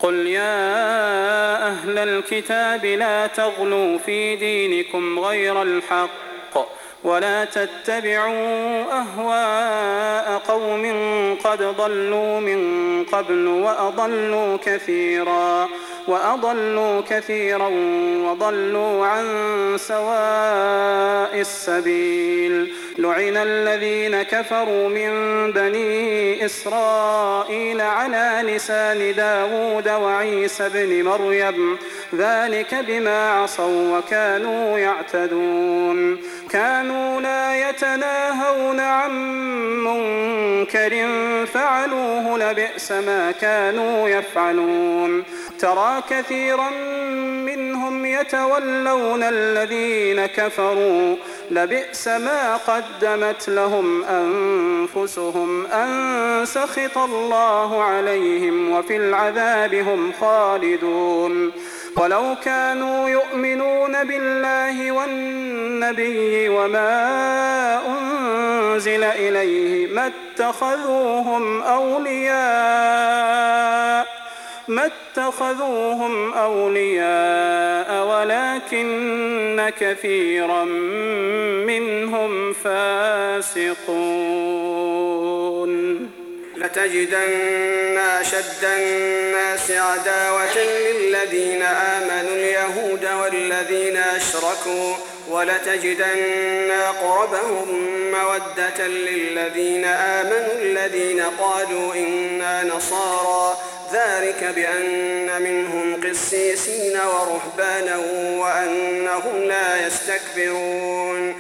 قل يا أهل الكتاب لا تغلوا في دينكم غير الحق ولا تتبعوا أهواء قوم قد ضلوا من قبل وأضلوا كثيرا وضلوا عن سواء السبيل. لعن الذين كفروا من بني إسرائيل على لسان داود وعيسى بن مريم ذلك بما عصوا وكانوا يعتدون. كانوا لا يتناهون عن منكر فعلوه لبئس ما كانوا يفعلون. ترى كثيرا منهم يتولون الذين كفروا لبئس ما قدمت لهم أنفسهم أن سخط الله عليهم وفي العذاب هم خالدون. ولو كانوا يؤمنون بالله والنبي وما أنزل إليه ما اتخذوهم أولياء ولكن كثيرا منهم فاسقون. لتجدن أشد الناس عداوة للذين آمنوا اليهود والذين أشركوا ولتجدن أقربهم مودة للذين آمنوا الذين قالوا إنا نصارى ذلك بأن منهم قسيسين ورهبانا وأنهم لا يستكبرون.